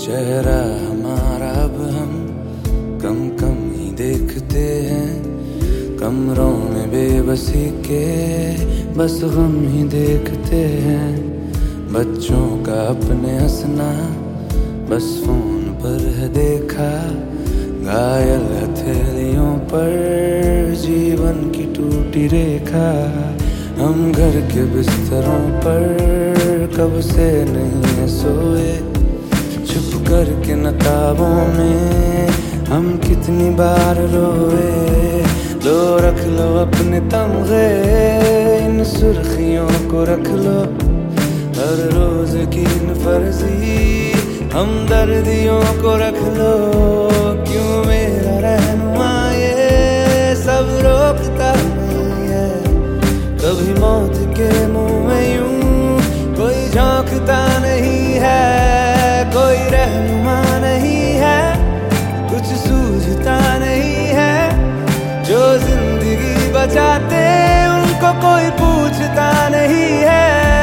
चेहरा हमारा अब हम कम कम ही देखते हैं, कमरों में बेबसी के बस गम ही देखते हैं। बच्चों का अपने हंसना बस फोन पर है देखा, घायल हथेलियों पर जीवन की टूटी रेखा। हम घर के बिस्तरों पर कब से नहीं है सोए, छुप कर के नकाबों में हम कितनी बार रोए। लो रख लो अपने तमगे, इन सुर्खियों को रख लो, हर रोज की इन फर्जी हमदर्दियों को रख लो। क्यों मेरा रहनुमा ये सब रोकता नहीं है, कभी मौत के मुंह में यूं कोई झोंकता नहीं है। कोई रहनुमा नहीं है, कुछ सूझता नहीं है, जो जिंदगी बचाते उनको कोई पूछता नहीं है।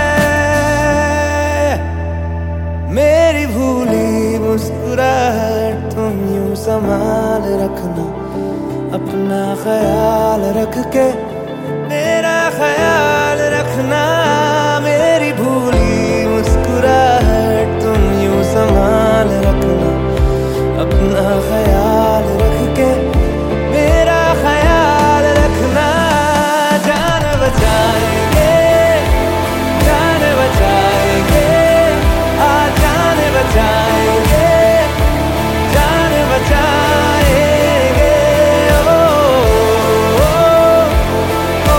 मेरी भूली मुस्कुराहट तुम यूं संभाल रखना, अपना ख्याल रख के मेरा ख्याल रखना। मेरी भूली मुस्कुराहट तुम यूं संभाल रखना, अपना ख्याल रख के मेरा ख्याल रखना। जान बचाएंगे, जान बचाएंगे, जान बचाएंगे, जान बचाएंगे। ओ, ओ, ओ,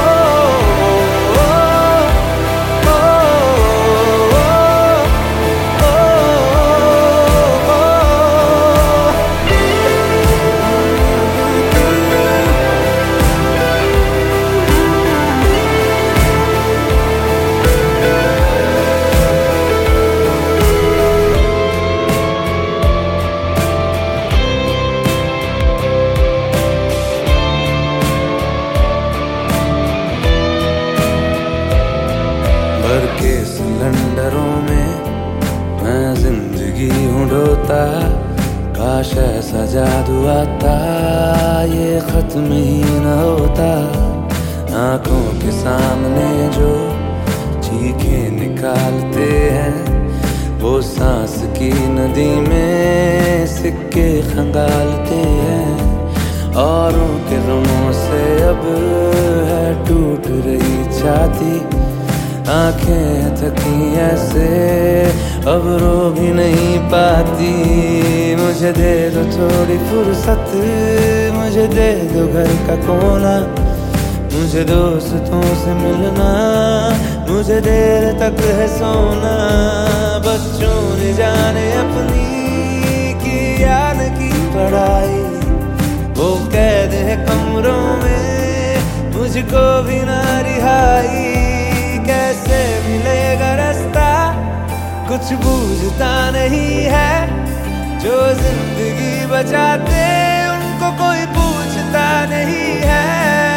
भर के सिलेंडरों में मैं जिंदगी हूँ ढोता, काश ऐसा जादू आता ये खत्म ही न होता। आंखों के सामने जो चीखें निकालते हैं, वो सांस की नदी में सिक्के खंगालते हैं। औरों के गमों से अब है टूट रही छाती, आंखें थकी ऐसे अब रो भी नहीं पाती। मुझे दे दो थोड़ी फुर्सत, मुझे दे दो घर का कोना, मुझे दोस्तों से मिलना, मुझे देर तक है सोना। बच्चों ने जाने अपनी की याद की पढ़ाई, वो कैद है कमरों में, मुझको भी ना रिहाई। कैसे मिलेगा रास्ता कुछ बूझता नहीं है, जो जिंदगी बचाते उनको कोई पूछता नहीं है।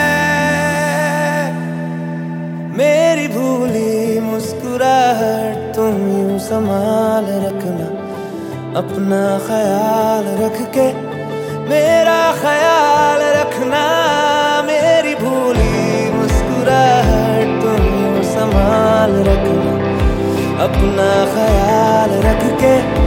मेरी भूली मुस्कुराहट तुम यूं संभाल रखना, अपना ख्याल रख के मेरा ख्याल रखना। मेरी भूली मुस्कुराहट तुम संभाल रखना, अपना ख्याल रख के